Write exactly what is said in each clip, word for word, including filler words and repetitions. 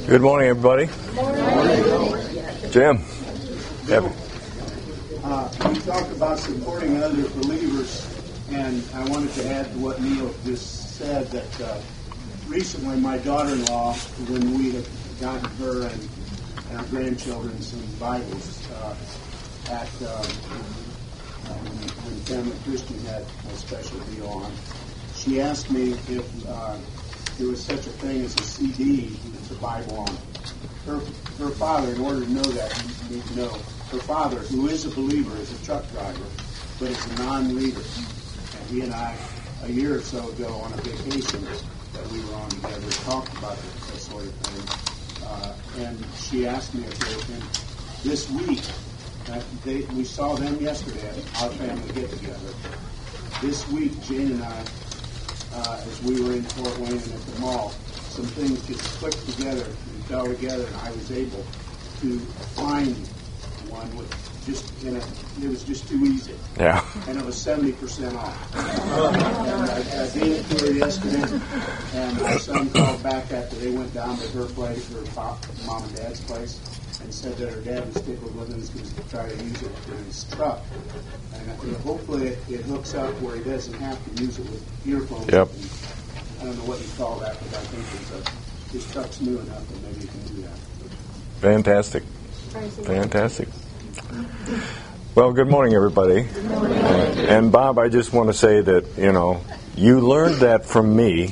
Good morning, everybody. Good morning. Jim. Bill, uh, we talked about supporting other believers, and I wanted to add to what Neil just said that uh, recently my daughter-in-law, when we had gotten her and, and our grandchildren some Bibles uh, at um, um, when Family Christian had a special deal on, she asked me if uh, there was such a thing as a C D with the Bible on it. Her, her father, in order to know that, you need to know, her father, who is a believer, is a truck driver, but is a non-reader. And he and I, a year or so ago, on a vacation that we were on together, talked about this, this sort of thing. Uh, and she asked me if they, and this week, uh, they, we saw them yesterday at our family get-together. This week, Jane and I, Uh, as we were in Fort Wayne and at the mall, some things just clicked together and fell together, and I was able to find one with just in a, it was just too easy. Yeah. And it was seventy percent off. And I, I gave it to her yesterday, and my son called back after they went down to her place, her pop, mom and dad's place, and said that her dad was tickled with him, was going to try to use it in his truck. And uh, hopefully it, it hooks up where he doesn't have to use it with earphones. Yep. And I don't know what you call that, but I think it's a, his truck's new enough that maybe he can do that. Fantastic. Fantastic. Well, good morning, everybody. Good morning. And, and Bob, I just want to say that, you know, you learned that from me.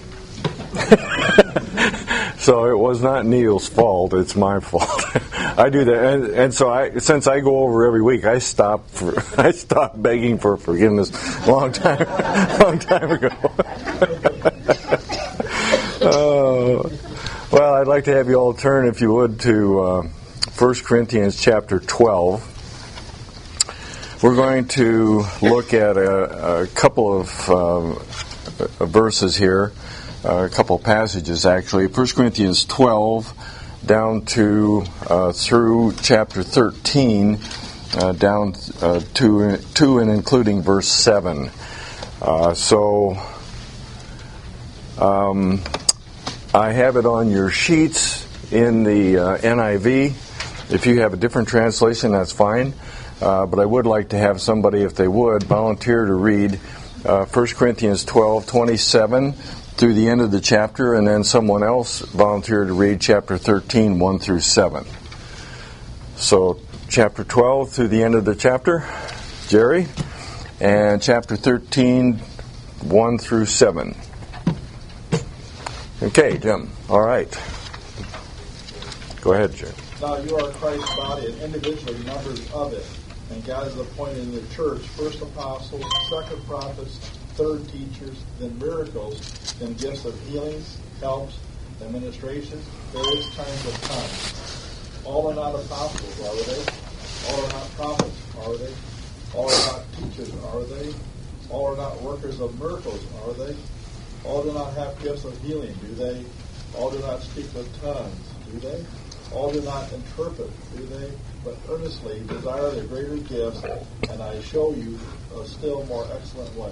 So it was not Neil's fault; it's my fault. I do that, and, and so I, since I go over every week, I stopped for I stopped begging for forgiveness a long time, long time ago. uh, well, I'd like to have you all turn, if you would, to uh, First Corinthians chapter twelve. We're going to look at a, a couple of uh, verses here. Uh, a couple passages, actually. First Corinthians twelve down to uh, through chapter thirteen, uh, down uh, to, to and including verse seven. Uh, so um, I have it on your sheets in the uh, N I V. If you have a different translation, that's fine. Uh, but I would like to have somebody, if they would, volunteer to read uh, First Corinthians twelve twenty-seven through the end of the chapter, and then someone else volunteer to read chapter thirteen, one through seven. So, chapter twelve through the end of the chapter, Jerry, and chapter thirteen, one through seven. Okay, Jim. All right. Go ahead, Jerry. Now you are Christ's body and individually members of it, and God has appointed in the church first apostles, second prophets, third teachers, then miracles, then gifts of healings, helps, administrations, various kinds of tongues. All are not apostles, are they? All are not prophets, are they? All are not teachers, are they? All are not workers of miracles, are they? All do not have gifts of healing, do they? All do not speak with tongues, do they? All do not interpret, do they? But earnestly desire the greater gifts, and I show you a still more excellent way.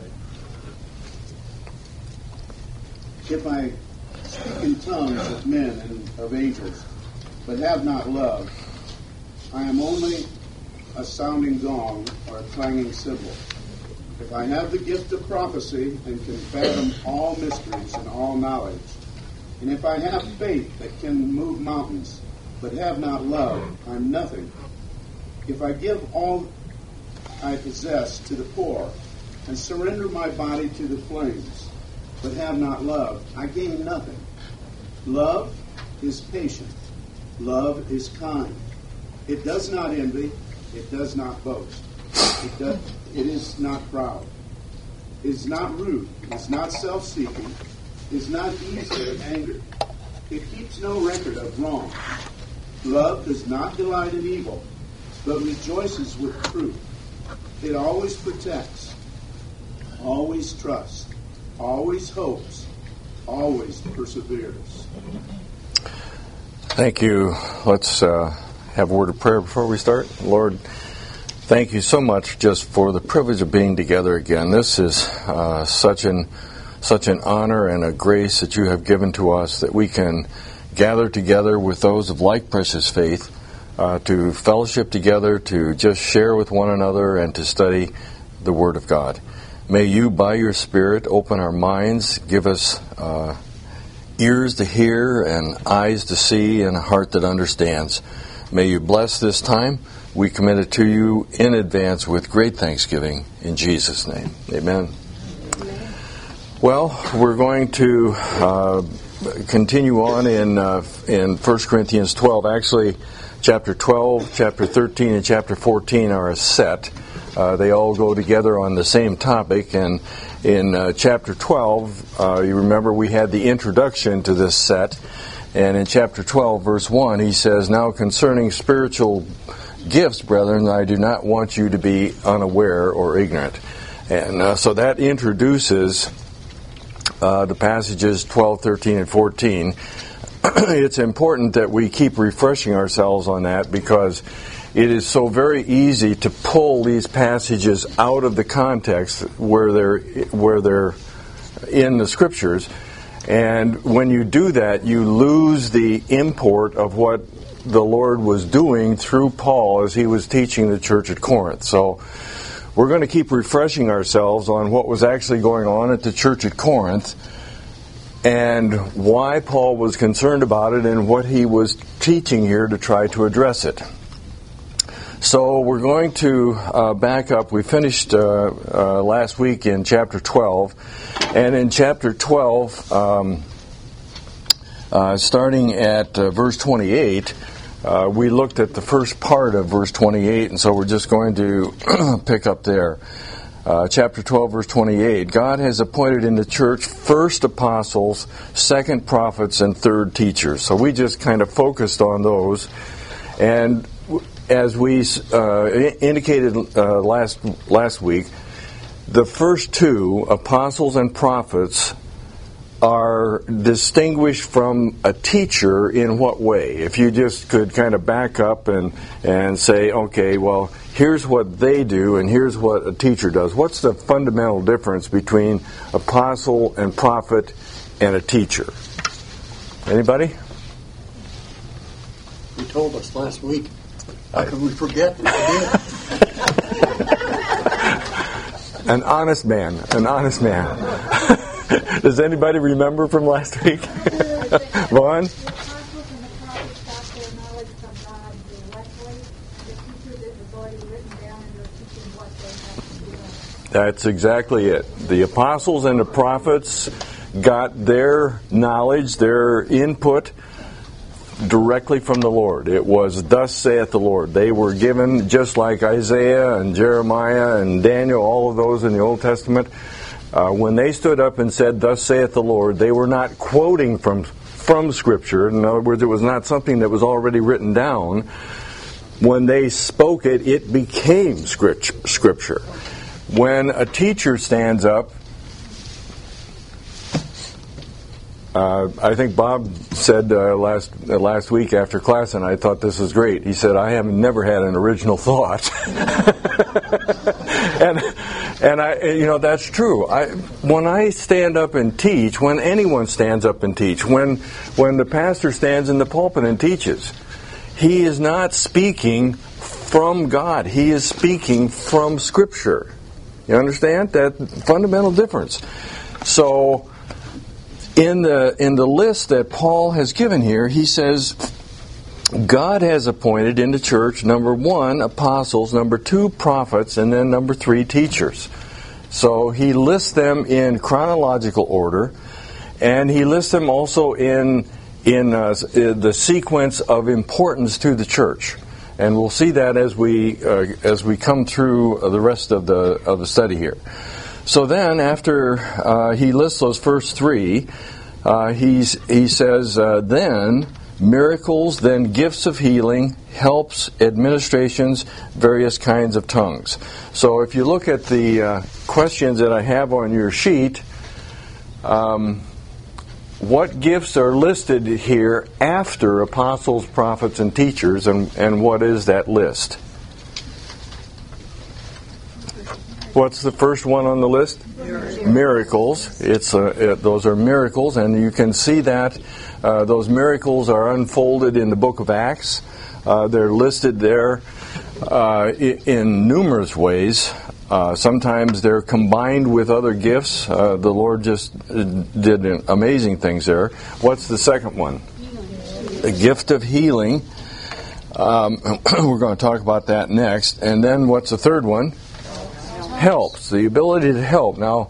If I speak in tongues of men and of angels, but have not love, I am only a sounding gong or a clanging cymbal. If I have the gift of prophecy and can fathom all mysteries and all knowledge, and if I have faith that can move mountains, but have not love, I am nothing. If I give all I possess to the poor and surrender my body to the flames, but have not love, I gain nothing. Love is patient. Love is kind. It does not envy. It does not boast. It, does, it is not proud. It is not rude. It is not self-seeking. It is not easily angered. It keeps no record of wrong. Love does not delight in evil, but rejoices with truth. It always protects, always trusts, always hopes, always perseveres. Thank you. Let's uh, have a word of prayer before we start. Lord, thank you so much just for the privilege of being together again. This is uh, such an such an honor and a grace that you have given to us that we can gather together with those of like precious faith, uh, to fellowship together, to just share with one another, and to study the Word of God. May you, by your Spirit, open our minds, give us uh, ears to hear and eyes to see and a heart that understands. May you bless this time. We commit it to you in advance with great thanksgiving in Jesus' name. Amen. Well, we're going to uh, continue on in uh, in First Corinthians twelve. Actually, chapter twelve, chapter thirteen, and chapter fourteen are a set. Uh, they all go together on the same topic. And in uh, chapter twelve, uh, you remember we had the introduction to this set. And in chapter twelve, verse one, he says, "Now concerning spiritual gifts, brethren, I do not want you to be unaware or ignorant." And uh, so that introduces uh, the passages twelve, thirteen, and fourteen. It's important that we keep refreshing ourselves on that, because it is so very easy to pull these passages out of the context where they're where they're in the Scriptures. And when you do that, you lose the import of what the Lord was doing through Paul as he was teaching the church at Corinth. So we're going to keep refreshing ourselves on what was actually going on at the church at Corinth and why Paul was concerned about it and what he was teaching here to try to address it. So we're going to uh, back up. We finished uh, uh, last week in chapter twelve. And in chapter twelve, um, uh, starting at uh, verse twenty-eight, uh, we looked at the first part of verse twenty-eight, and so we're just going to pick up there. Uh, chapter twelve, verse twenty-eight, "God has appointed in the church first apostles, second prophets, and third teachers." So we just kind of focused on those. And as we uh, indicated uh, last last week, the first two, apostles and prophets, are distinguished from a teacher in what way? If you just could kind of back up and, and say, okay, well, here's what they do and here's what a teacher does. What's the fundamental difference between apostle and prophet and a teacher? Anybody? You told us last week. How could we forget? An honest man. An honest man. Does anybody remember from last week? Vaughn? That's exactly it. The apostles and the prophets got their knowledge, their input directly from the Lord. It was, "Thus saith the Lord." They were given, just like Isaiah and Jeremiah and Daniel, all of those in the Old Testament. Uh, when they stood up and said, "Thus saith the Lord," they were not quoting from from Scripture. In other words, it was not something that was already written down. When they spoke it, it became Scripture. When a teacher stands up, Uh, I think Bob said uh, last uh, last week after class, and I thought this was great. He said, "I have never had an original thought," and and I, you know, that's true. I when I stand up and teach, when anyone stands up and teach, when when the pastor stands in the pulpit and teaches, he is not speaking from God. He is speaking from Scripture. You understand that fundamental difference? So, In the in the list that Paul has given here, he says, God has appointed in the church, number one, apostles, number two, prophets, and then number three, teachers. So he lists them in chronological order, and he lists them also in in uh, the sequence of importance to the church. And we'll see that as we uh, as we come through the rest of the of the study here. So then, after uh, he lists those first three, uh, he's, he says, uh, then miracles, then gifts of healing, helps, administrations, various kinds of tongues. So if you look at the uh, questions that I have on your sheet, um, what gifts are listed here after apostles, prophets, and teachers, and, and what is that list? What's the first one on the list? Miracles. Miracles. It's uh, it, those are miracles, and you can see that uh, those miracles are unfolded in the book of Acts. Uh, they're listed there uh, in, in numerous ways. Uh, sometimes they're combined with other gifts. Uh, the Lord just did amazing things there. What's the second one? The gift of healing. Um, we're going to talk about that next. And then what's the third one? Helps. The ability to help. Now,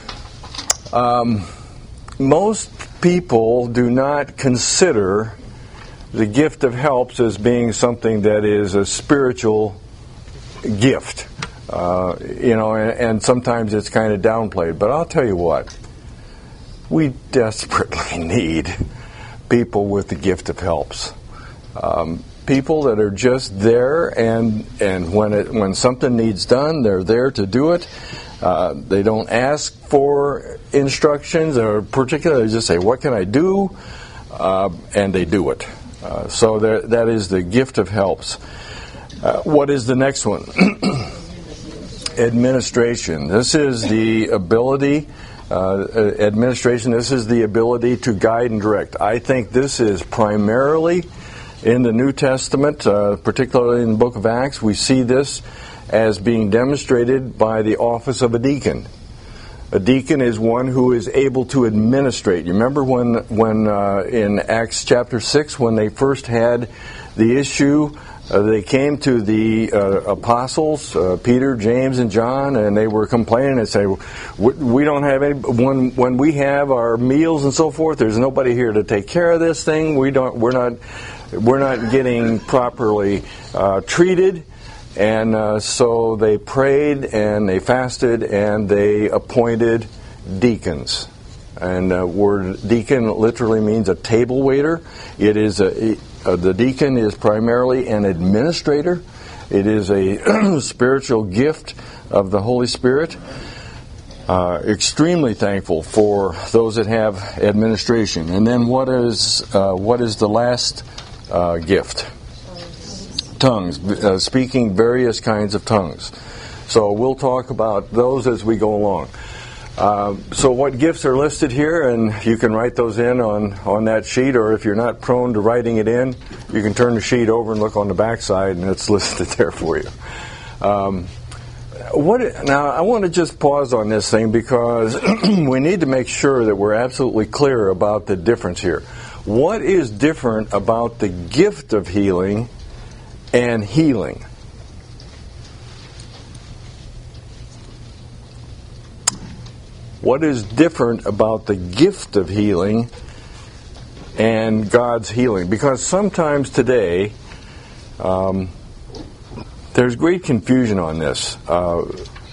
um, most people do not consider the gift of helps as being something that is a spiritual gift. Uh, you know, and, and sometimes it's kind of downplayed. But I'll tell you what, we desperately need people with the gift of helps. Um, people that are just there, and and when it when something needs done, they're there to do it. Uh, they don't ask for instructions, or particularly just say, "What can I do?" Uh, and they do it. Uh, so there, that is the gift of helps. Uh, what is the next one? Administration. This is the ability, uh, administration, this is the ability to guide and direct. I think this is primarily in the New Testament, uh, particularly in the book of Acts. We see this as being demonstrated by the office of a deacon. A deacon is one who is able to administrate. You remember when, when uh, in Acts chapter six, when they first had the issue, Uh, they came to the uh, apostles, uh, Peter, James, and John, and they were complaining and saying, we, we don't have any, when, when we have our meals and so forth, there's nobody here to take care of this thing. We don't, we're not, we're not getting properly uh, treated. And uh, so they prayed and they fasted and they appointed deacons. And the uh, word deacon literally means a table waiter. It is a, uh, the deacon is primarily an administrator. It is a spiritual gift of the Holy Spirit. Uh, extremely thankful for those that have administration. And then what is uh, what is the last uh, gift? Tongues, uh, speaking various kinds of tongues. So we'll talk about those as we go along. Uh, so what gifts are listed here, and you can write those in on, on that sheet, or if you're not prone to writing it in, you can turn the sheet over and look on the back side, and it's listed there for you. Um, what now, I want to just pause on this thing because we need to make sure that we're absolutely clear about the difference here. What is different about the gift of healing and healing? What is different about the gift of healing and God's healing? Because sometimes today, um, there's great confusion on this. Uh,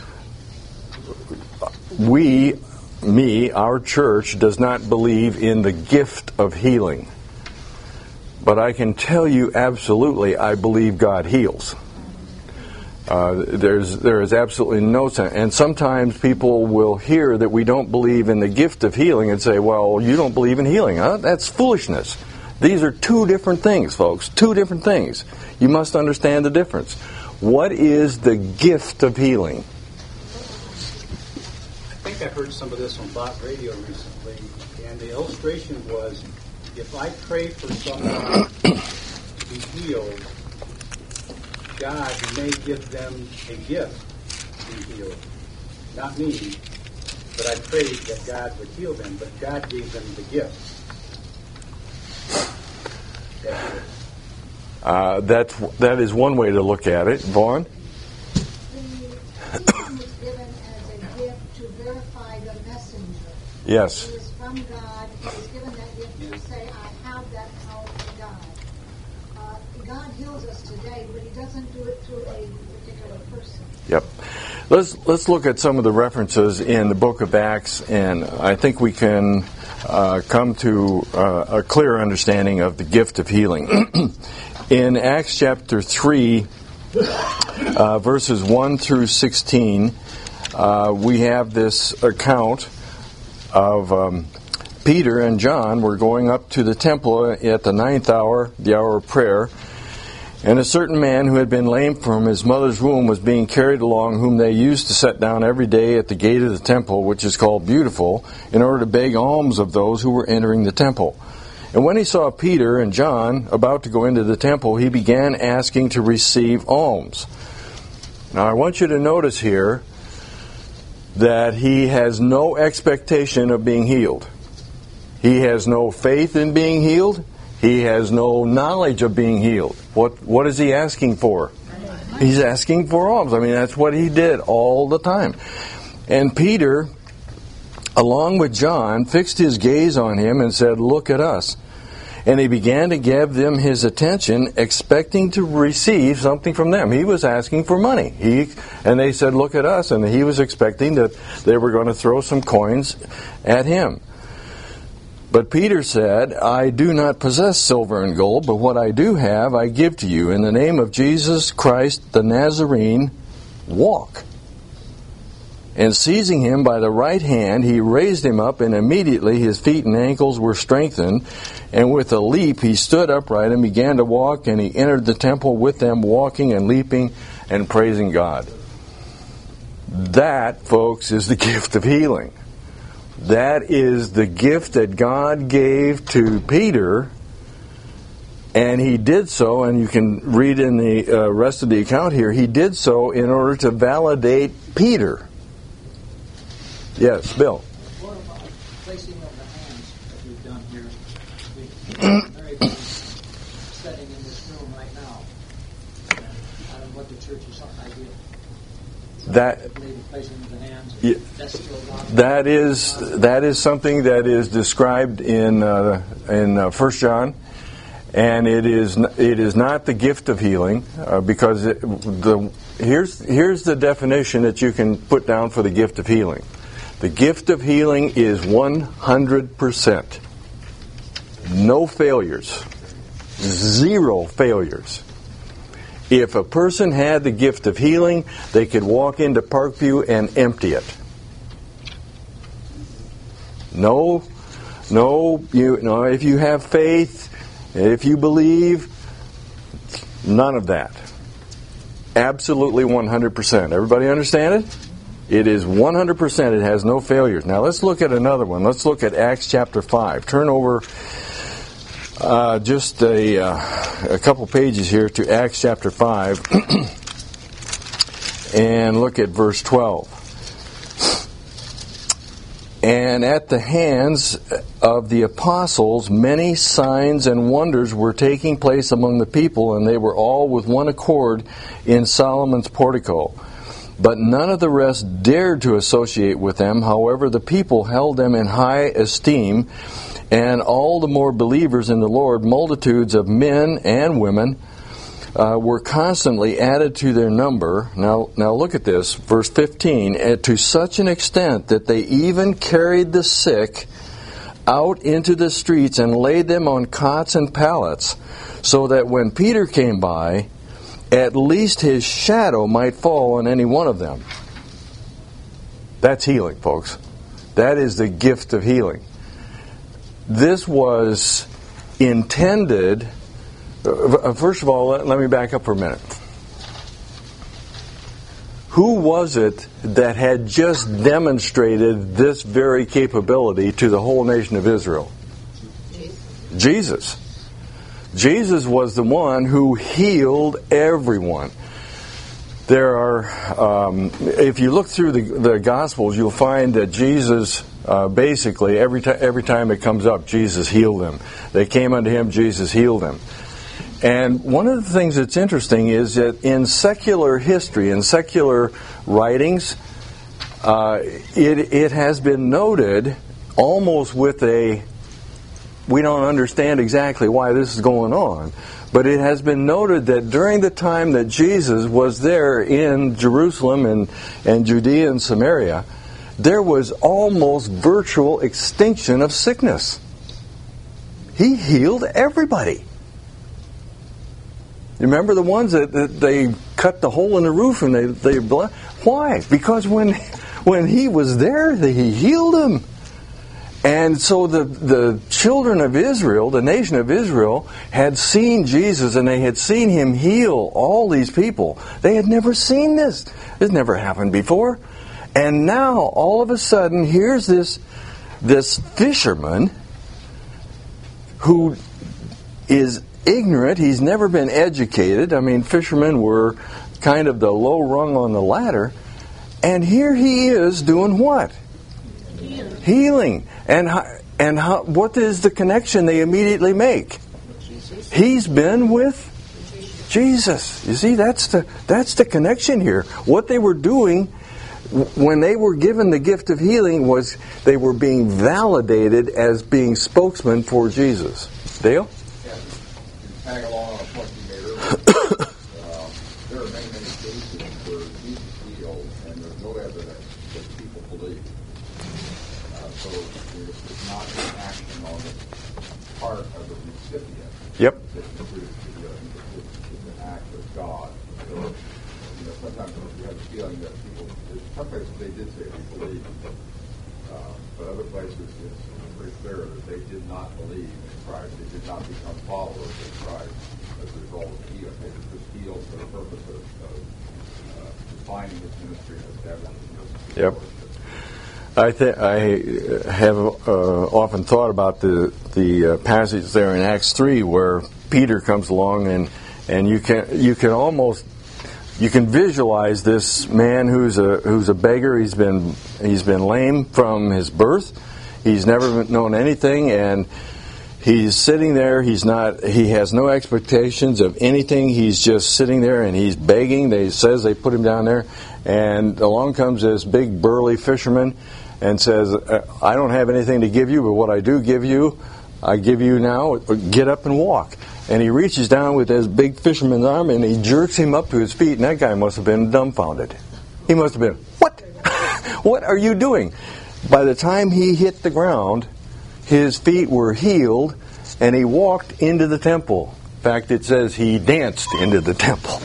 we, me, our church, does not believe in the gift of healing. But I can tell you absolutely, I believe God heals. Uh, there's there is absolutely no sense. And sometimes people will hear that we don't believe in the gift of healing and say, well, you don't believe in healing. Huh? That's foolishness. These are two different things, folks. Two different things. You must understand the difference. What is the gift of healing? I think I heard some of this on Bot Radio recently, and the illustration was, if I pray for someone to be healed, God may give them a gift to be healed. Not me, but I prayed that God would heal them, but God gave them the gift. That's it. Uh, that's, that is one way to look at it. Vaughn? The healing was given as a gift to verify the messenger. Yes. It was from God. He was given that gift to say, I have that power from God. Uh, God heals us today, but He doesn't do it through a particular person. Yep. Let's let's look at some of the references in the book of Acts, and I think we can uh, come to uh, a clear understanding of the gift of healing. In Acts chapter three, uh, verses one through sixteen, uh, we have this account of um, Peter and John were going up to the temple at the ninth hour, the hour of prayer. And a certain man who had been lame from his mother's womb was being carried along, whom they used to set down every day at the gate of the temple, which is called Beautiful, in order to beg alms of those who were entering the temple. And when he saw Peter and John about to go into the temple, he began asking to receive alms. Now I want you to notice here that he has no expectation of being healed. He has no faith in being healed. He has no knowledge of being healed. What what is he asking for? He's asking for alms. I mean, that's what he did all the time. And Peter, along with John, fixed his gaze on him and said, "Look at us." And he began to give them his attention, expecting to receive something from them. He was asking for money. He and they said, "Look at us." And he was expecting that they were going to throw some coins at him. But Peter said, "I do not possess silver and gold, but what I do have I give to you. In the name of Jesus Christ the Nazarene, walk." And seizing him by the right hand, he raised him up, and immediately his feet and ankles were strengthened. And with a leap he stood upright and began to walk, and he entered the temple with them, walking and leaping and praising God. That, folks, is the gift of healing. That is the gift that God gave to Peter, and he did so, and you can read in the uh, rest of the account here, he did so in order to validate Peter. Yes, Bill. What about placing of the hands that we've done here? We've very good setting in this room right now. I don't know what the church's idea. That placing of the hands. Yeah. That's still not. That is that is something that is described in uh, in uh, First John, and it is it is not the gift of healing uh, because it, the here's here's the definition that you can put down for the gift of healing. The gift of healing is one hundred percent. No failures. Zero failures. If a person had the gift of healing, they could walk into Parkview and empty it. No, no, you no. If you have faith, if you believe, none of that. Absolutely one hundred percent. Everybody understand it? It is one hundred percent. It has no failures. Now let's look at another one. Let's look at Acts chapter five. Turn over uh, just a, uh, a couple pages here to Acts chapter five and look at verse twelve. And at the hands of the apostles, many signs and wonders were taking place among the people, and they were all with one accord in Solomon's portico. But none of the rest dared to associate with them. However, the people held them in high esteem, and all the more believers in the Lord, multitudes of men and women, uh, were constantly added to their number. Now, now look at this, verse fifteen. And to such an extent that they even carried the sick out into the streets and laid them on cots and pallets, so that when Peter came by, at least his shadow might fall on any one of them. That's healing, folks. That is the gift of healing. This was intended. First of all, let, let me back up for a minute. Who was it that had just demonstrated this very capability to the whole nation of Israel? Jesus. Jesus was the one who healed everyone. There are, um, if you look through the, the Gospels, you'll find that Jesus, uh, basically, every, t- every time it comes up, Jesus healed them. They came unto him, Jesus healed them. And one of the things that's interesting is that in secular history, in secular writings, uh, it, it has been noted almost with a, we don't understand exactly why this is going on, but it has been noted that during the time that Jesus was there in Jerusalem and, and Judea and Samaria, there was almost virtual extinction of sickness. He healed everybody. You remember the ones that, that they cut the hole in the roof and they, they why? Because when when he was there, he healed them. And so the, the children of Israel, the nation of Israel, had seen Jesus and they had seen him heal all these people. They had never seen this. This never happened before. And now, all of a sudden, here's this, this fisherman who is ignorant. He's never been educated. I mean, fishermen were kind of the low rung on the ladder. And here he is doing what? Healing. Healing. And how, and how, what is the connection they immediately make? Jesus. He's been with Jesus. You see, that's the that's the connection here. What they were doing when they were given the gift of healing was they were being validated as being spokesmen for Jesus. Dale? Yeah, tag along on a point you made earlier. uh, there are many, many cases where Jesus healed and there's no evidence that people believe. Uh, so it's not an action on the part of the recipient. Yep. It's, it's an act of God. So, you know, sometimes you have the feeling that people, some places they did say they believed, uh, but other places it's pretty clear that they did not believe in Christ. They did not become followers of Christ as a result of healing. They were just healed for the purpose of, of uh, defining his ministry and establishing his Yep. I th- I have uh, often thought about the the uh, passage there in Acts three where Peter comes along and and you can you can almost you can visualize this man who's a who's a beggar. He's been he's been lame from his birth. He's never known anything, and he's sitting there. He's not. He has no expectations of anything. He's just sitting there and he's begging. They says they put him down there, and along comes this big burly fisherman and says, "I don't have anything to give you, but what I do give you, I give you now. Get up and walk." And he reaches down with his big fisherman's arm and he jerks him up to his feet. And that guy must have been dumbfounded. He must have been, "What? What are you doing?" By the time he hit the ground, his feet were healed, and he walked into the temple. In fact, it says he danced into the temple.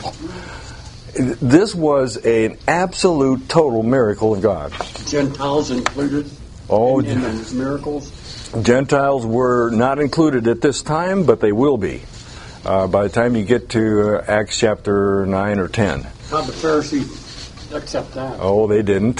This was an absolute, total miracle of God. Gentiles included oh, in, in the miracles? Gentiles were not included at this time, but they will be uh, by the time you get to uh, Acts chapter nine or ten. How'd the Pharisees accept that? Oh, they didn't.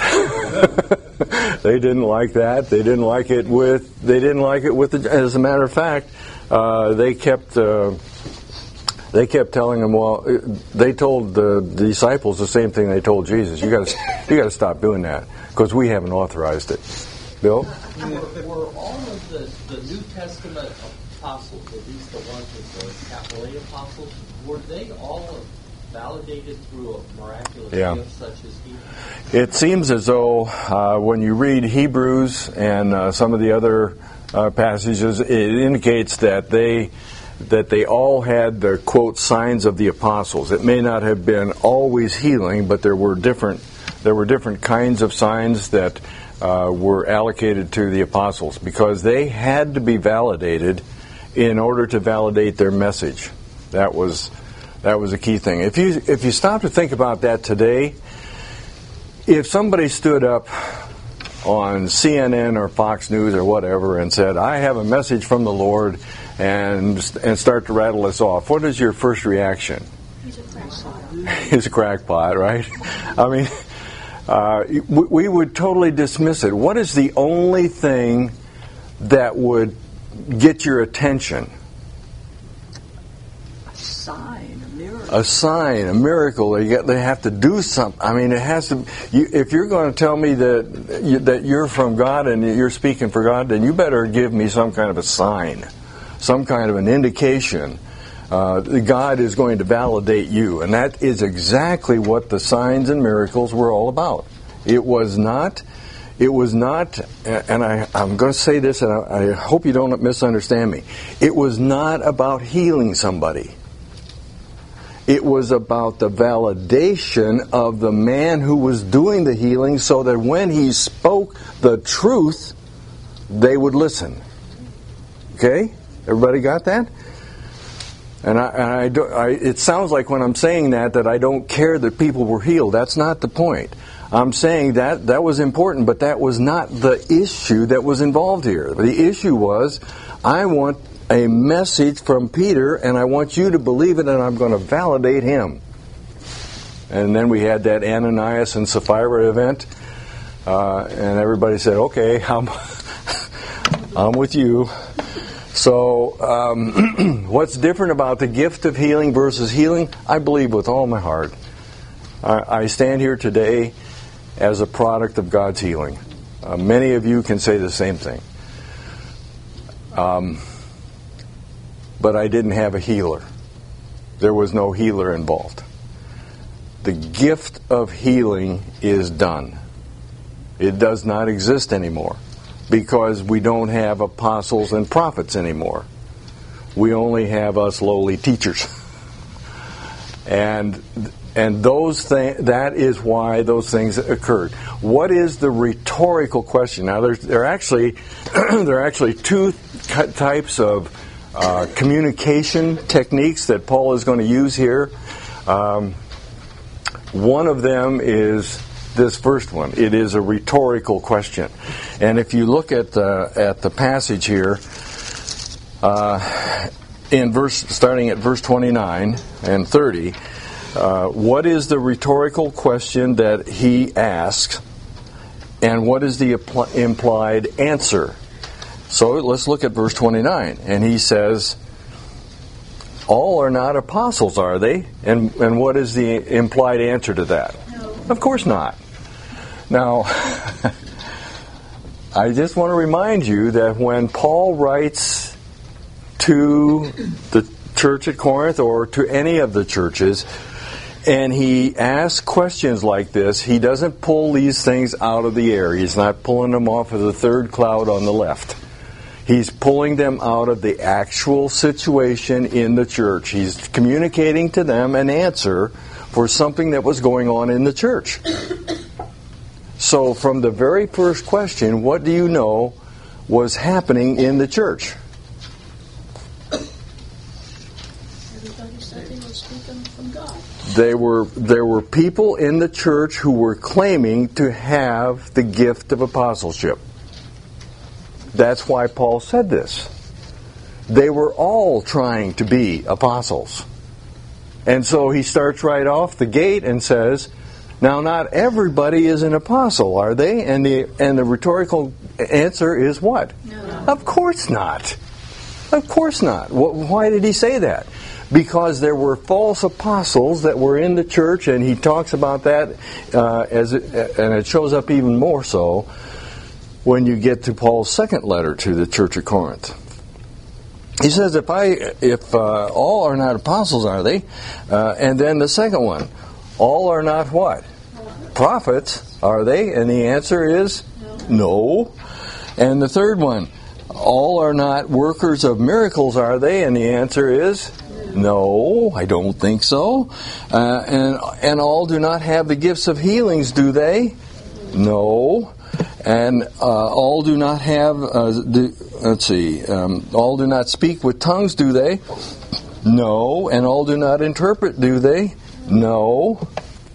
They didn't like that. They didn't like it with. They didn't like it with. The, as a matter of fact, uh, they kept. Uh, they kept telling them. Well, they told the disciples the same thing they told Jesus. You got to. You got to stop doing that because we haven't authorized it. Bill. Were, were all of the, the New Testament apostles, at least the ones with the capital A apostles, were they all validated through a miraculous yeah. gift such as healing? It seems as though uh, when you read Hebrews and uh, some of the other uh, passages, it indicates that they that they all had the quote signs of the apostles. It may not have been always healing, but there were different there were different kinds of signs that uh, were allocated to the apostles because they had to be validated in order to validate their message. That was that was a key thing. If you if you stop to think about that today, if somebody stood up on C N N or Fox News or whatever and said, "I have a message from the Lord," and and start to rattle us off, what is your first reaction? He's a crackpot. He's a crackpot, right? I mean, uh, we would totally dismiss it. What is the only thing that would get your attention? A sign, a miracle. A sign, a miracle. They get, they have to do something. I mean, it has to. You, if you're going to tell me that you, that you're from God and you're speaking for God, then you better give me some kind of a sign, some kind of an indication. Uh, God is going to validate you, and that is exactly what the signs and miracles were all about. It was not. It was not, and I, I'm going to say this, and I, I hope you don't misunderstand me. It was not about healing somebody. It was about the validation of the man who was doing the healing so that when he spoke the truth, they would listen. Okay? Everybody got that? And I, and I, do, I, it sounds like when I'm saying that, that I don't care that people were healed. That's not the point. I'm saying that that was important, but that was not the issue that was involved here. The issue was, I want a message from Peter, and I want you to believe it, and I'm going to validate him. And then we had that Ananias and Sapphira event, uh, and everybody said, okay, I'm, I'm with you. So um, what's different about the gift of healing versus healing? I believe with all my heart. I, I stand here today as a product of God's healing. Uh, many of you can say the same thing. Um, but I didn't have a healer. There was no healer involved. The gift of healing is done. It does not exist anymore because we don't have apostles and prophets anymore. We only have us lowly teachers. and and those th- that is why those things occurred. What is the rhetorical question? Now, there's there are actually there are actually two types of uh, communication techniques that Paul is going to use here. Um, one of them is this first one. It is a rhetorical question, and if you look at the at the passage here, uh, in verse starting at verse twenty-nine and thirty. Uh, what is the rhetorical question that he asks, and what is the impl- implied answer? So let's look at verse twenty-nine. And he says, all are not apostles, are they? And and what is the implied answer to that? No. Of course not. Now, I just want to remind you that when Paul writes to the church at Corinth or to any of the churches, and he asks questions like this, he doesn't pull these things out of the air. He's not pulling them off of the third cloud on the left. He's pulling them out of the actual situation in the church. He's communicating to them an answer for something that was going on in the church. So from the very first question, what do you know was happening in the church? Everybody said they were speaking from God. They were, there were people in the church who were claiming to have the gift of apostleship. That's why Paul said this. They were all trying to be apostles. And so he starts right off the gate and says, now not everybody is an apostle, are they? And the and the rhetorical answer is what? No. Of course not. Of course not. Why did he say that? Because there were false apostles that were in the church, and he talks about that uh, as it, and it shows up even more so when you get to Paul's second letter to the church of Corinth. He says, "If I, if uh, all are not apostles, are they?" Uh, and then the second one, all are not what? Prophets, are they? And the answer is no. no. And the third one, all are not workers of miracles, are they? And the answer is no, I don't think so. Uh, and and all do not have the gifts of healings, do they? No. And uh, all do not have, uh, do, let's see, um, all do not speak with tongues, do they? No. And all do not interpret, do they? No.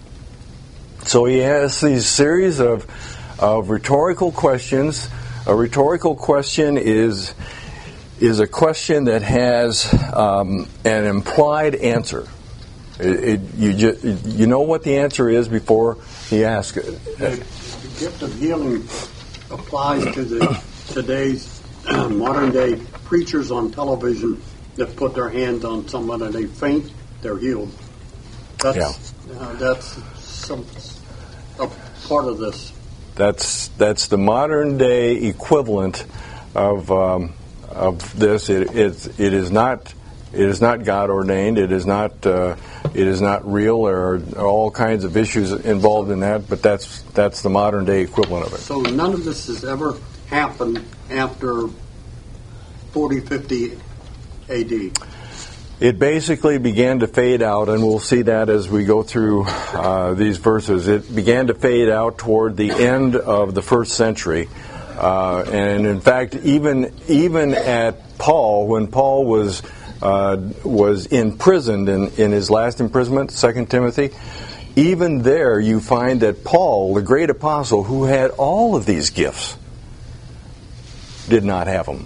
So he has these series of, of rhetorical questions. A rhetorical question is is a question that has um, an implied answer. It, it, you, just, you know what the answer is before he asks it. The gift of healing applies to the today's uh, modern day preachers on television that put their hands on someone and they faint, they're healed. That's yeah. uh, that's some a part of this. That's that's the modern day equivalent of um, of this. It, it it is not it is not God ordained. It is not uh, it is not real. There are all kinds of issues involved in that. But that's that's the modern day equivalent of it. So none of this has ever happened after forty, fifty A D. It basically began to fade out, and we'll see that as we go through uh, these verses. It began to fade out toward the end of the first century. Uh, and in fact, even even at Paul, when Paul was uh, was imprisoned in, in his last imprisonment, Second Timothy, even there you find that Paul, the great apostle, who had all of these gifts, did not have them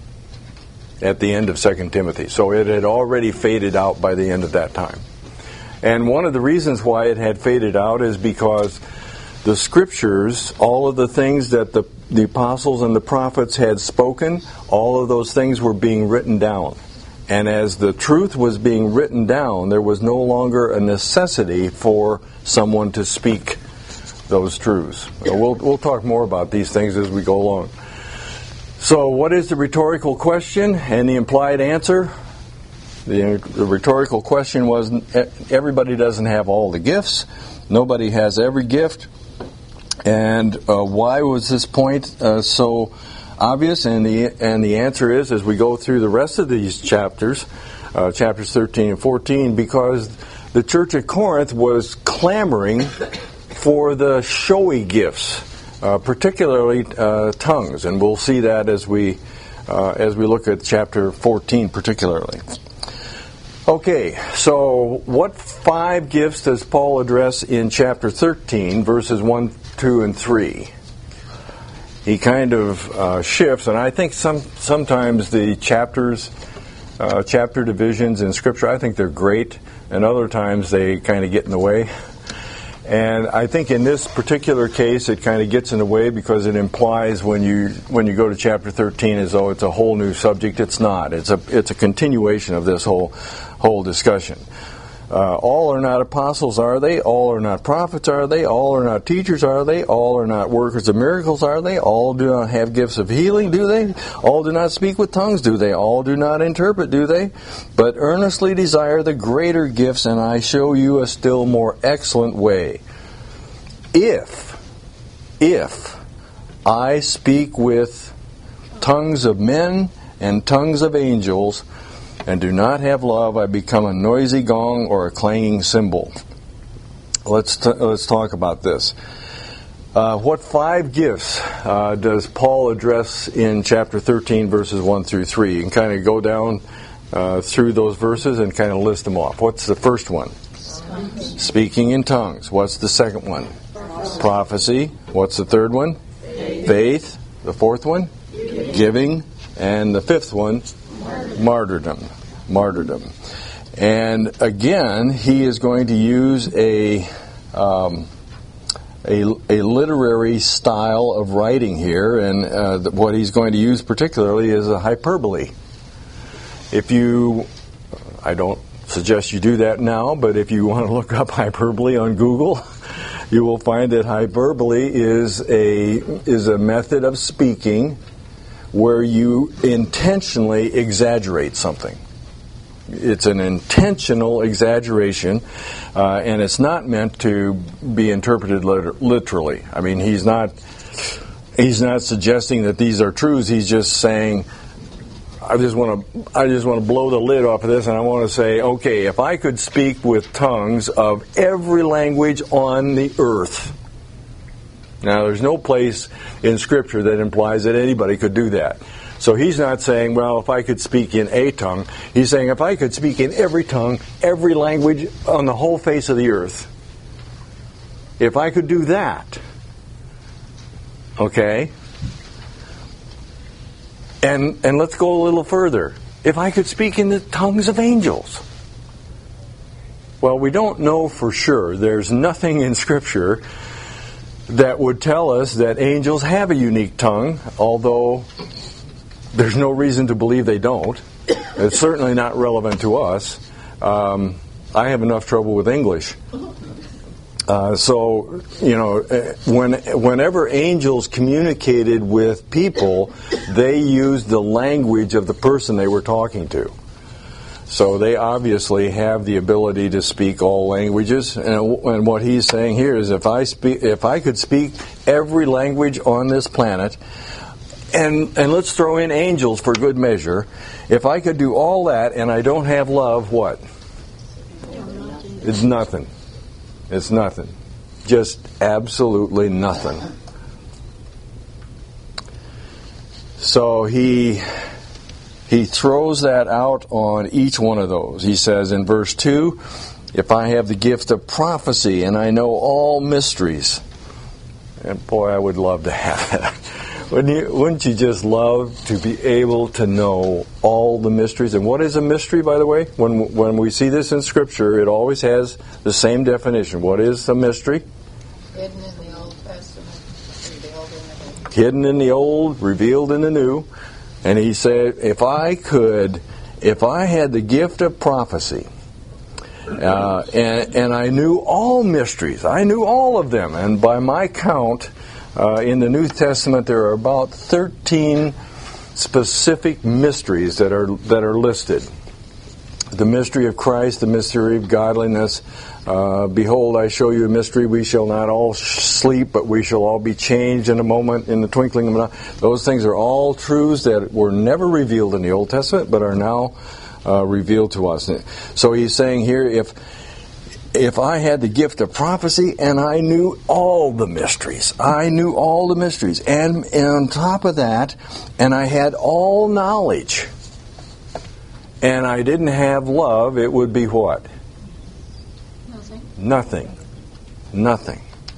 at the end of Second Timothy. So it had already faded out by the end of that time. And one of the reasons why it had faded out is because the Scriptures, all of the things that the, the apostles and the prophets had spoken, all of those things were being written down. And as the truth was being written down, there was no longer a necessity for someone to speak those truths. We'll, we'll talk more about these things as we go along. So what is the rhetorical question and the implied answer? The, the rhetorical question was, everybody doesn't have all the gifts. Nobody has every gift. And uh, why was this point uh, so obvious? And the and the answer is, as we go through the rest of these chapters, uh, chapters thirteen and fourteen, because the church at Corinth was clamoring for the showy gifts, uh, particularly uh, tongues, and we'll see that as we uh, as we look at chapter fourteen, particularly. Okay, so what five gifts does Paul address in chapter thirteen, verses one, two, and three? He kind of uh, shifts, and I think some sometimes the chapters, uh, chapter divisions in Scripture, I think they're great, and other times they kind of get in the way. And I think in this particular case, it kind of gets in the way because it implies when you when you go to chapter thirteen as though it's a whole new subject. It's not. It's a it's a continuation of this whole whole discussion. Uh, all are not apostles, are they? All are not prophets, are they? All are not teachers, are they? All are not workers of miracles, are they? All do not have gifts of healing, do they? All do not speak with tongues, do they? All do not interpret, do they? But earnestly desire the greater gifts, and I show you a still more excellent way. If, if I speak with tongues of men and tongues of angels, and do not have love, I become a noisy gong or a clanging cymbal. Let's t- let's talk about this. Uh, what five gifts uh, does Paul address in chapter thirteen, verses one through three? You can kind of go down uh, through those verses and kind of list them off. What's the first one? Speaking in tongues. What's the second one? Prophecy. What's the third one? Faith. Faith. The fourth one? Giving. And the fifth one? Martyrdom. Martyrdom. And again, he is going to use a, um, a, a literary style of writing here, and uh, what he's going to use particularly is a hyperbole. If you, I don't suggest you do that now, but if you want to look up hyperbole on Google, you will find that hyperbole is a is a method of speaking where you intentionally exaggerate something. It's an intentional exaggeration, uh, and it's not meant to be interpreted liter- literally. I mean, he's not he's not suggesting that these are truths. He's just saying, I just want to I just want to blow the lid off of this, and I want to say, okay, if I could speak with tongues of every language on the earth. Now, there's no place in Scripture that implies that anybody could do that. So he's not saying, well, if I could speak in a tongue. He's saying, if I could speak in every tongue, every language on the whole face of the earth. If I could do that, okay? And and let's go a little further. If I could speak in the tongues of angels. Well, we don't know for sure. There's nothing in Scripture that would tell us that angels have a unique tongue, although there's no reason to believe they don't. It's certainly not relevant to us. Um, I have enough trouble with English. Uh, so, you know, when, whenever angels communicated with people, they used the language of the person they were talking to. So they obviously have the ability to speak all languages, and, and what he's saying here is, if I speak, if I could speak every language on this planet, and and let's throw in angels for good measure, if I could do all that and I don't have love, what? It's nothing. It's nothing. Just absolutely nothing. So he. He throws that out on each one of those. He says in verse two, if I have the gift of prophecy and I know all mysteries, and boy, I would love to have that. Wouldn't you, wouldn't you just love to be able to know all the mysteries? And what is a mystery, by the way? When when we see this in Scripture, it always has the same definition. What is a mystery? Hidden in the Old Testament, revealed in the New. Hidden in the Old, revealed in the New. And he said, if I could, if I had the gift of prophecy, uh, and, and I knew all mysteries, I knew all of them, and by my count, Uh, in the New Testament, there are about thirteen specific mysteries that are that are listed. The mystery of Christ, the mystery of godliness. Uh, Behold, I show you a mystery. We shall not all sleep, but we shall all be changed in a moment, in the twinkling of an eye. Those things are all truths that were never revealed in the Old Testament, but are now uh, revealed to us. So he's saying here, if If I had the gift of prophecy and I knew all the mysteries, I knew all the mysteries, and, and on top of that, and I had all knowledge, and I didn't have love, it would be what? Nothing. Nothing. Nothing.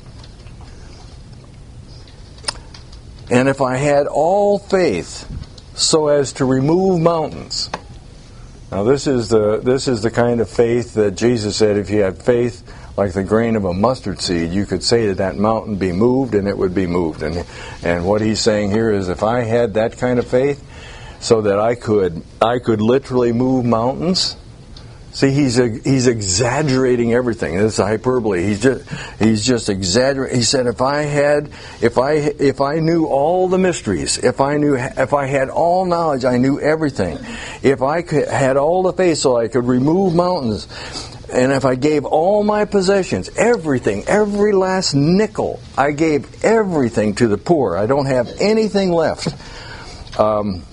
And if I had all faith so as to remove mountains. Now this is the this is the kind of faith that Jesus said, if you had faith like the grain of a mustard seed, you could say to that mountain, be moved, and it would be moved. And and what he's saying here is, if I had that kind of faith, so that I could I could literally move mountains. See, he's he's exaggerating everything. This is hyperbole. He's just he's just exaggerating. He said, if I had, if I if I knew all the mysteries, if I knew, if I had all knowledge, I knew everything. If I could, had all the faith, so I could remove mountains, and if I gave all my possessions, everything, every last nickel, I gave everything to the poor. I don't have anything left. Um.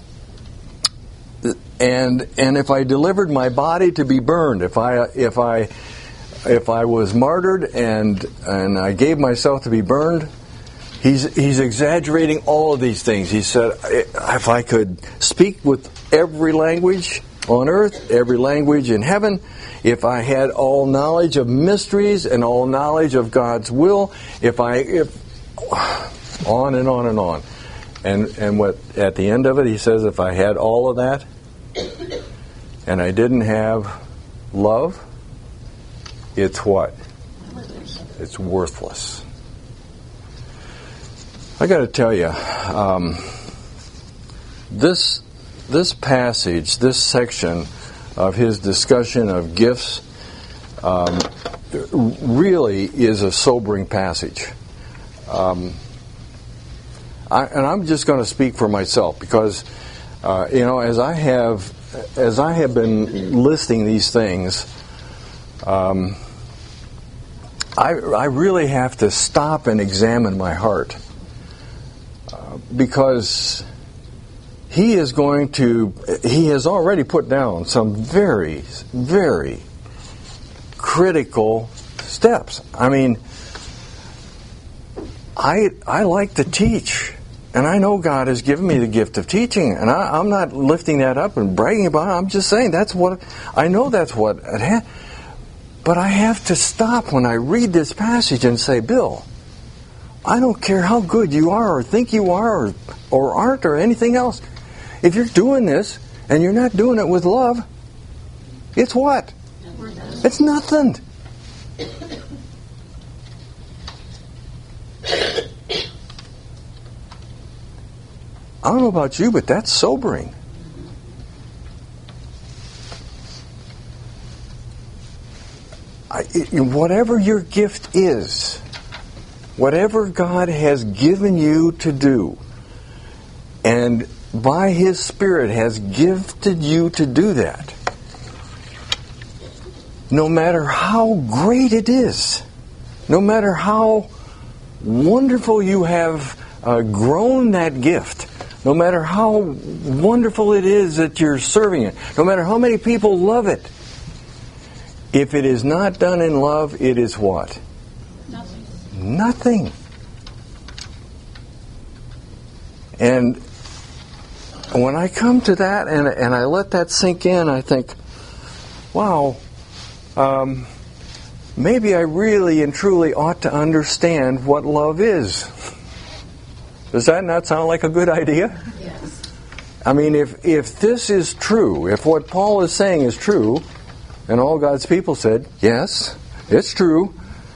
And and if I delivered my body to be burned, if I if I if I was martyred and and I gave myself to be burned, he's he's exaggerating all of these things. He said, if I could speak with every language on earth, every language in heaven, if I had all knowledge of mysteries and all knowledge of God's will, if I if on and on and on, and and what at the end of it, he says, if I had all of that, and I didn't have love, it's what? It's worthless. I got to tell you, um, this this passage, this section of his discussion of gifts, um, really is a sobering passage. Um, I, and I'm just going to speak for myself, because Uh, you know, as I have, as I have been listing these things, um, I, I really have to stop and examine my heart, uh, because he is going to, he has already put down some very, very critical steps. I mean, I I like to teach. And I know God has given me the gift of teaching, and I, I'm not lifting that up and bragging about it. I'm just saying that's what I know. That's what it ha- But I have to stop when I read this passage and say, Bill, I don't care how good you are, or think you are, or, or aren't, or anything else. If you're doing this and you're not doing it with love, it's what? It's nothing. I don't know about you, but that's sobering. I, it, whatever your gift is, whatever God has given you to do, and by His Spirit has gifted you to do that, no matter how great it is, no matter how wonderful you have uh, grown that gift, no matter how wonderful it is that you're serving it, no matter how many people love it, if it is not done in love, it is what? Nothing. Nothing. And when I come to that and, and I let that sink in, I think, wow, um, maybe I really and truly ought to understand what love is. Does that not sound like a good idea? Yes. I mean, if, if this is true, if what Paul is saying is true, and all God's people said, yes, it's true,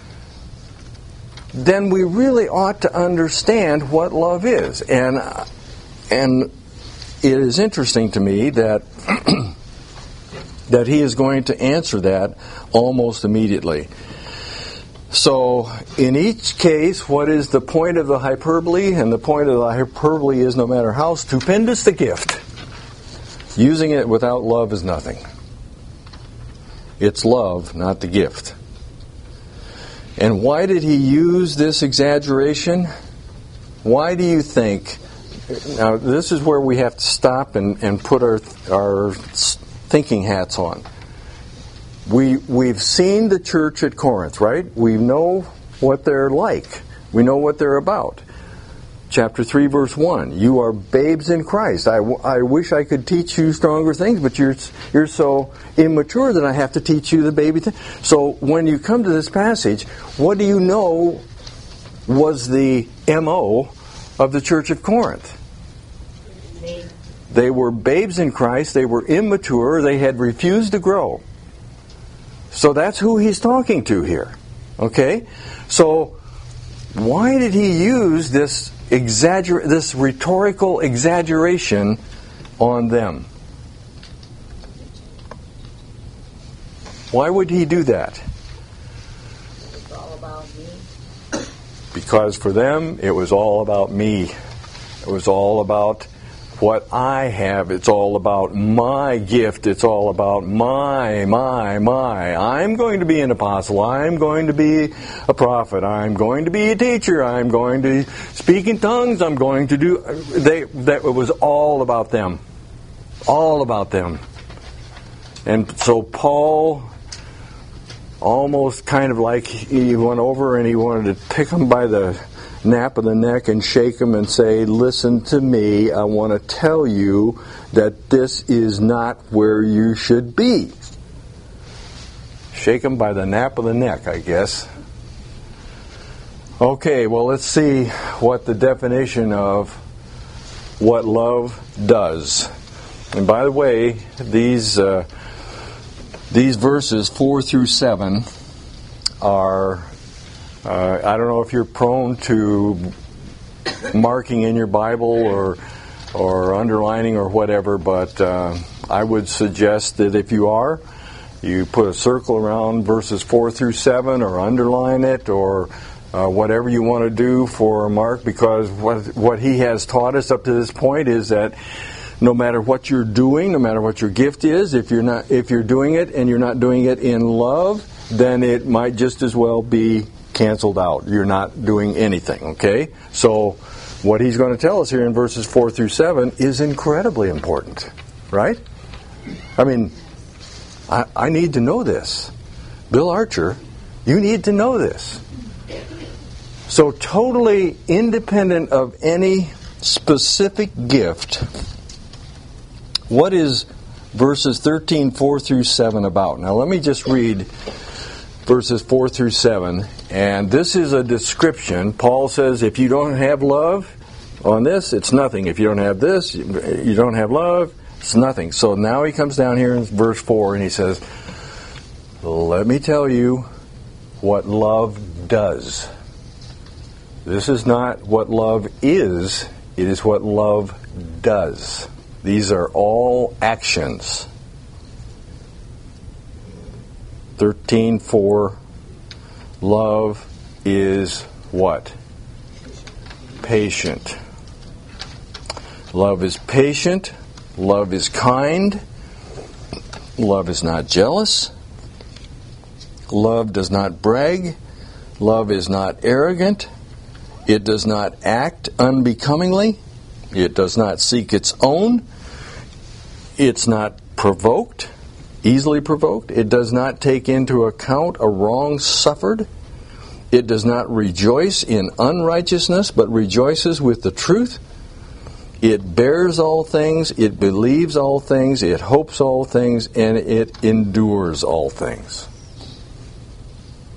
then we really ought to understand what love is. And, and it is interesting to me that that he is going to answer that almost immediately. So, in each case, what is the point of the hyperbole? And the point of the hyperbole is, no matter how stupendous the gift, using it without love is nothing. It's love, not the gift. And why did he use this exaggeration? Why do you think... Now, this is where we have to stop and, and put our our thinking hats on. We, we've seen the church at Corinth, right? We know what they're like. We know what they're about. Chapter three, verse one. You are babes in Christ. I, I wish I could teach you stronger things, but you're, you're so immature that I have to teach you the baby thing. So when you come to this passage, what do you know was the M O of the church of Corinth? They were babes in Christ. They were immature. They had refused to grow. So that's who he's talking to here. Okay? So why did he use this exagger- this rhetorical exaggeration on them? Why would he do that? It's all about me. Because for them, it was all about me. It was all about what I have. It's all about my gift. It's all about my, my, my. I'm going to be an apostle. I'm going to be a prophet. I'm going to be a teacher. I'm going to speak in tongues. I'm going to do... They, that it was all about them. All about them. And so Paul... almost kind of like he went over and he wanted to pick them by the nape of the neck and shake them and say, listen to me, I want to tell you that this is not where you should be. Shake them by the nape of the neck, I guess. Okay, well, let's see what the definition of what love does. And by the way, these... Uh, These verses four through seven are, uh, I don't know if you're prone to marking in your Bible or or underlining or whatever, but uh, I would suggest that if you are, you put a circle around verses four through seven or underline it or uh, whatever you want to do for a mark, because what what he has taught us up to this point is that no matter what you're doing, no matter what your gift is, if you're not, if you're doing it and you're not doing it in love, then it might just as well be canceled out. You're not doing anything, okay? So what he's going to tell us here in verses four through seven is incredibly important, right? I mean, I, I need to know this. Bill Archer, you need to know this. So totally independent of any specific gift, what is verses thirteen, four through seven about? Now let me just read verses four through seven. And this is a description. Paul says if you don't have love on this, it's nothing. If you don't have this, you don't have love, it's nothing. So now he comes down here in verse four and he says, let me tell you what love does. This is not what love is, it is what love does. These are all actions. thirteen four. Love is what? Patient. Love is patient. Love is kind. Love is not jealous. Love does not brag. Love is not arrogant. It does not act unbecomingly. It does not seek its own. It's not provoked, easily provoked. It does not take into account a wrong suffered. It does not rejoice in unrighteousness, but rejoices with the truth. It bears all things, it believes all things, it hopes all things, and it endures all things.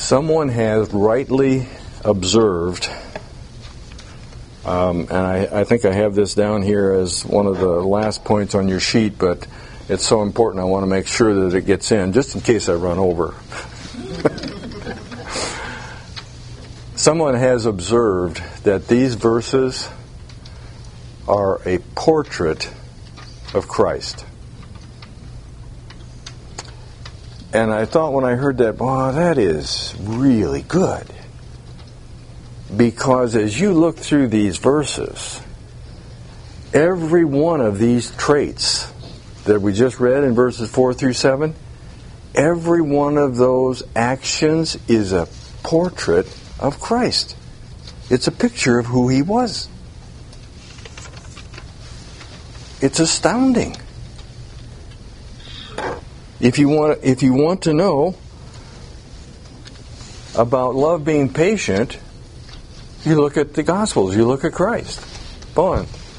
someone has rightly observed, um, and I, I think I have this down here as one of the last points on your sheet, but it's so important I want to make sure that it gets in, just in case I run over. Someone has observed that these verses are a portrait of Christ. And I thought when I heard that, wow, that is really good. Because as you look through these verses, every one of these traits that we just read in verses four through seven, every one of those actions is a portrait of Christ. It's a picture of who He was. It's astounding. If you want, if you want to know about love being patient, you look at the Gospels. You look at Christ. Go on. I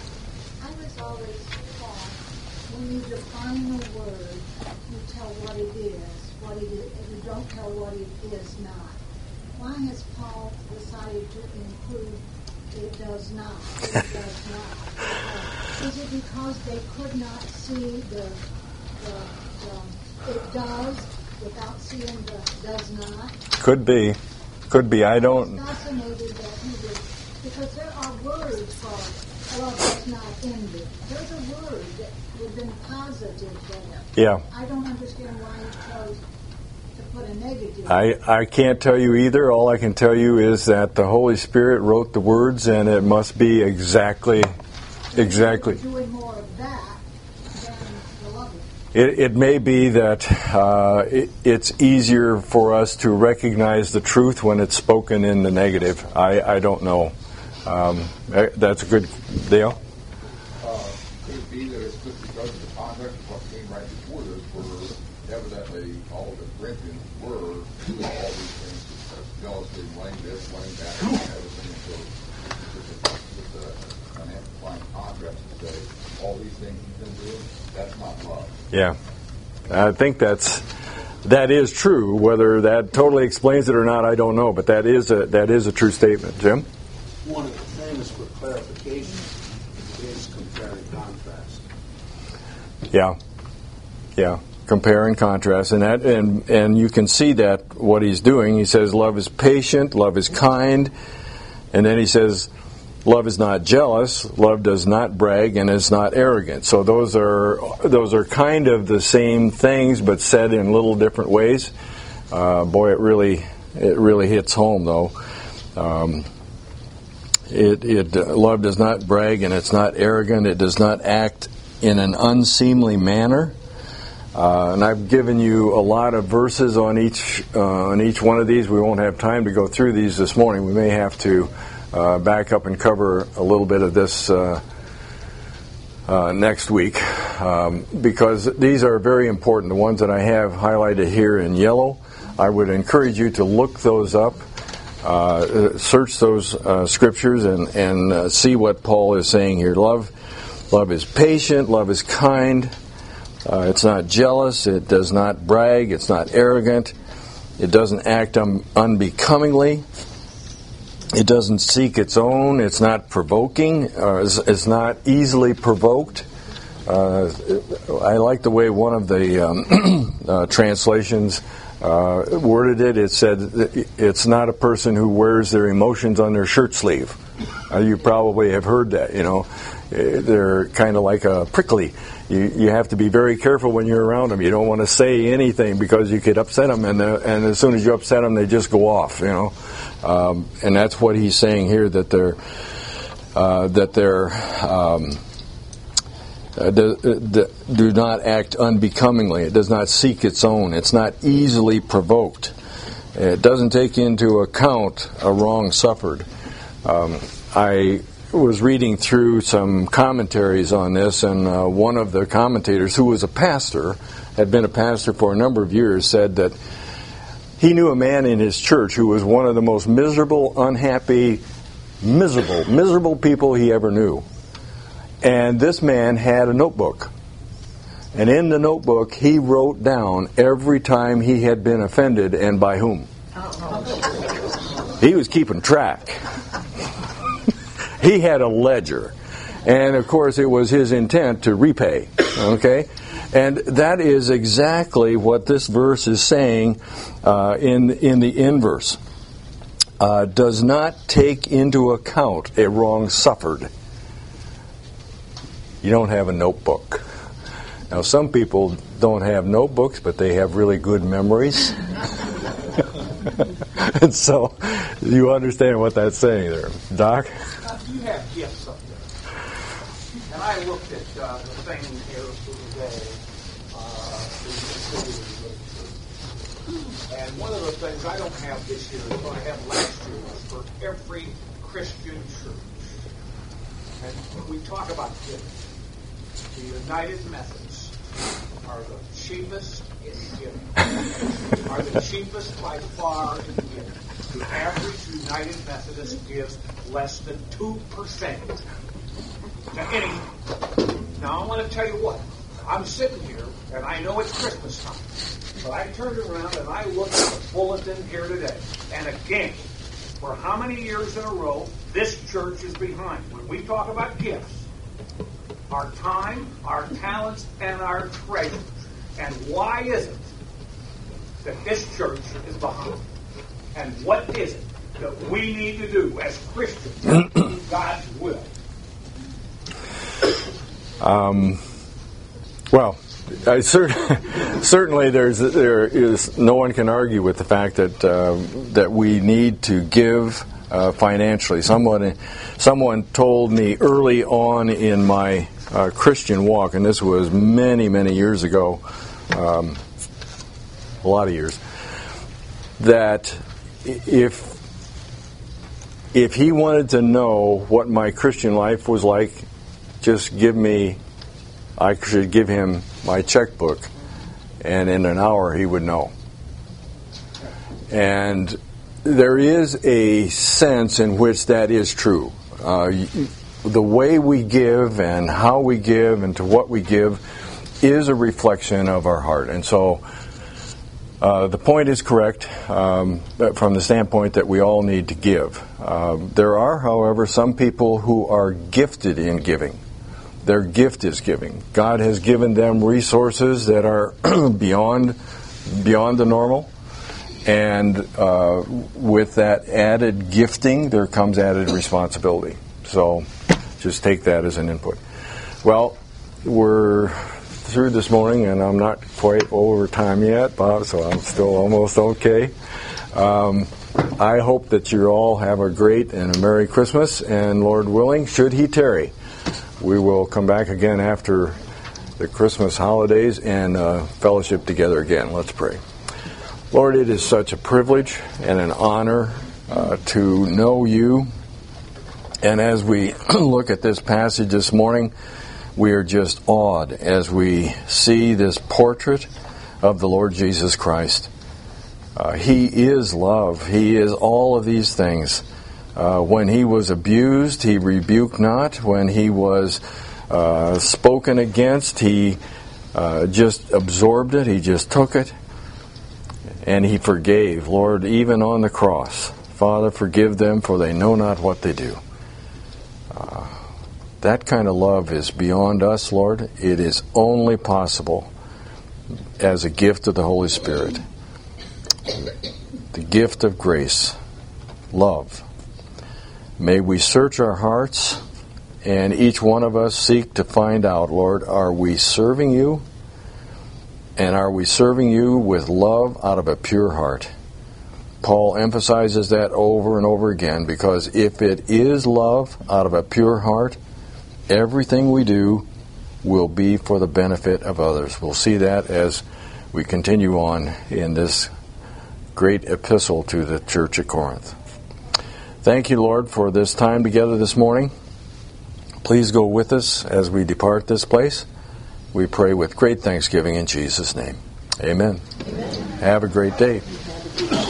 was always taught when you define a word, you tell what it is, what it is, and you don't tell what it is not. Why has Paul decided to include it does not? It does not. Uh, is it because they could not see the, the, the it does without seeing the does not? Could be. Could be. I don't. I'm fascinated that he would, because there are words for love that's not ended. There's a word that would have been positive there. Yeah. I don't understand why he chose to put a negative. I, I can't tell you either. All I can tell you is that the Holy Spirit wrote the words, and it must be exactly, exactly. Doing more of that than the loving. It, it may be that uh, it, it's easier for us to recognize the truth when it's spoken in the negative. I, I don't know. Um, that's a good deal. Uh, could it be that it's just because of the context of what came right before this, where evidently all of the Corinthians were doing all these things, jealously laying this, laying that, and everything. So it's just, a, just a, an amplifying contrast to say all these things he's been doing, that's not love. Yeah, I think that's that is true. Whether that totally explains it or not, I don't know. But that is a that is a true statement, Jim. One of the things for clarification is compare and contrast. Yeah, yeah, compare and contrast, and that and and you can see that what he's doing. He says love is patient, love is kind, and then he says love is not jealous, love does not brag, and is not arrogant. So those are those are kind of the same things, but said in little different ways. Uh, boy, it really it really hits home though. Um, it it uh, love does not brag, and it's not arrogant. It does not act in an unseemly manner. Uh, and I've given you a lot of verses on each uh, on each one of these. We won't have time to go through these this morning. We may have to Uh, back up and cover a little bit of this uh, uh, next week um, because these are very important. The ones that I have highlighted here in yellow, I would encourage you to look those up, uh, search those uh, scriptures, and and uh, see what Paul is saying here. Love, love is patient. Love is kind. Uh, it's not jealous. It does not brag. It's not arrogant. It doesn't act un- unbecomingly. It doesn't seek its own. It's not provoking. Uh, it's, it's not easily provoked. Uh, I like the way one of the um, uh, translations uh, worded it. It said it's not a person who wears their emotions on their shirt sleeve. Uh, you probably have heard that. You know, they're kind of like a prickly. You you have to be very careful when you're around them. You don't want to say anything because you could upset them, and uh, and as soon as you upset them, they just go off. You know. Um, and that's what he's saying here, that they're uh, that they're um, uh, do, do, do not act unbecomingly. It does not seek its own. It's not easily provoked. It doesn't take into account a wrong suffered. Um, I was reading through some commentaries on this, and uh, one of the commentators, who was a pastor, had been a pastor for a number of years, said that he knew a man in his church who was one of the most miserable, unhappy, miserable, miserable people he ever knew. And this man had a notebook. And in the notebook, he wrote down every time he had been offended and by whom. He was keeping track. He had a ledger. And, of course, it was his intent to repay. Okay? And that is exactly what this verse is saying uh, in, in the inverse. Uh, does not take into account a wrong suffered. You don't have a notebook. Now, some people don't have notebooks, but they have really good memories. And so, you understand what that's saying there. Doc? Uh, you have gifts up there. And I looked at uh, the thing here today. Uh, and one of the things I don't have this year is what I had last year was for every Christian church. And we talk about giving. The United Methodists are the cheapest in giving. Are the cheapest by far in giving. The average United Methodist gives less than two percent to anything. Now, I want to tell you what. I'm sitting here, and I know it's Christmas time. But I turned around and I looked at the bulletin here today. And again, for how many years in a row, this church is behind. When we talk about gifts, our time, our talents, and our treasures. And why is it that this church is behind? And what is it that we need to do as Christians to do God's will? Um, well, I cer- certainly there's there is no one can argue with the fact that uh, that we need to give uh, financially. Someone someone told me early on in my uh, Christian walk, and this was many many years ago, um, a lot of years, that if if he wanted to know what my Christian life was like, just give me, I should give him my checkbook, and in an hour he would know. And there is a sense in which that is true. Uh, the way we give and how we give and to what we give is a reflection of our heart. And so uh, the point is correct um, from the standpoint that we all need to give. Uh, there are, however, some people who are gifted in giving. Their gift is giving. God has given them resources that are beyond beyond the normal. And uh, with that added gifting, there comes added responsibility. So just take that as an input. Well, we're through this morning, and I'm not quite over time yet, Bob, so I'm still almost okay. Um, I hope that you all have a great and a Merry Christmas, and Lord willing, should He tarry, we will come back again after the Christmas holidays and uh, fellowship together again. Let's pray. Lord, it is such a privilege and an honor uh, to know You. And as we look at this passage this morning, we are just awed as we see this portrait of the Lord Jesus Christ. Uh, he is love. He is all of these things. Uh, when He was abused, He rebuked not. When He was uh, spoken against, He uh, just absorbed it. He just took it. And He forgave. Lord, even on the cross, Father, forgive them, for they know not what they do. Uh, that kind of love is beyond us, Lord. It is only possible as a gift of the Holy Spirit. The gift of grace, love. May we search our hearts, and each one of us seek to find out, Lord, are we serving You? And are we serving You with love out of a pure heart? Paul emphasizes that over and over again, because if it is love out of a pure heart, everything we do will be for the benefit of others. We'll see that as we continue on in this great epistle to the church at Corinth. Thank You, Lord, for this time together this morning. Please go with us as we depart this place. We pray with great thanksgiving in Jesus' name. Amen. Amen. Have a great day.